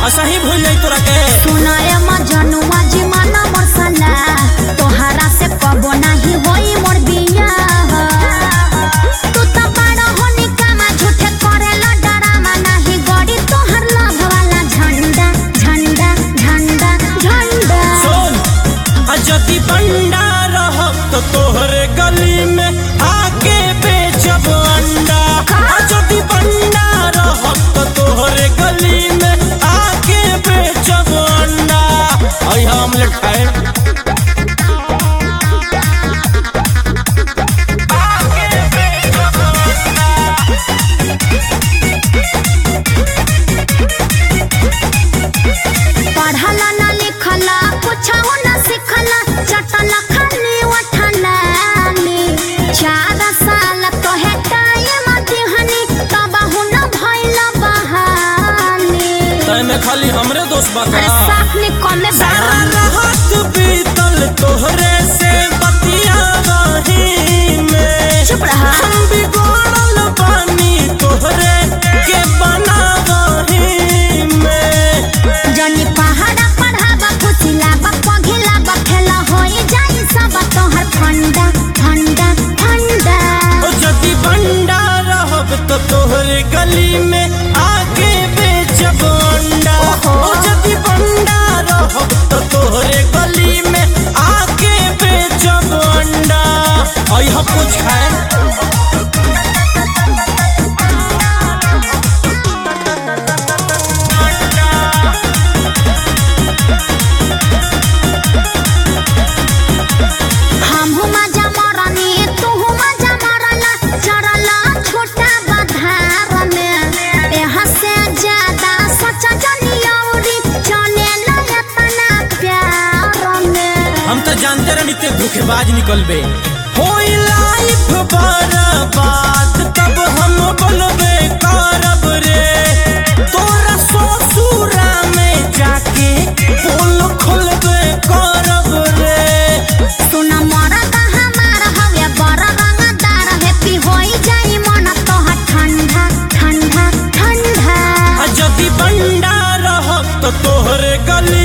असही भूल जाई तोरा के सुनाए मजनुआ जी माना मरसला तोहरा से कबो नहीं होई मोर बिया तू तो बड़ा होनी कामा झूठे करेला डरामा नहीं गड़ी तोहर लव वाला झंडा झंडा झंडा झंडा सुन अजदी बंडा रहो तो तोहरे गली में आके बेचब अंडा अजदी बंडा रहो तो तोहरे गली में आके बेचब अंडा आई ऑमलेट खाए पढ़ला ना लिखला कुछो ना सिखला चटला खाली उठला चार साल तो है टाइम दिहनी तब हुन भइला बहानी तय में खाली हमरे दोस्त बता साथ में कमे सारा रात बीतल तोहरे से बतियावही में चुप रहा हम बिगड़ल बानी तोहरे के बनावही में जनी पहाड़ा पढ़ाबा खुशिलाबा पघिलाबा खेला होई जाई सब तोहर फंडा फंडा फंडा ओ जदी बंडा रहब तो तोहरे गली में आके बेचब अंडा ओ जदी बंडा रहब तो तोहरे गली में आके बेचब अंडा आई हम कुछ खाए हमहु मजा मरनी तूहु मजा मरला चरला छोटा बधार में एहा से ज्यादा सच्चा जनी औरी चले ना इतना प्यार में हम तो जानते रहनी ते धोखेबाज निकलबे होई लाइफ बर्बाद तब हम बोलबे करब रे तोरा ससुरा में जाके पोल खोलबे करब रे सुना मरदा हमार हवे बड़ा रंगदार हैप्पी होई जाई मन तोहर ठंडा ठंडा ठंडा जदी बंडा रहब तो तोहरे गली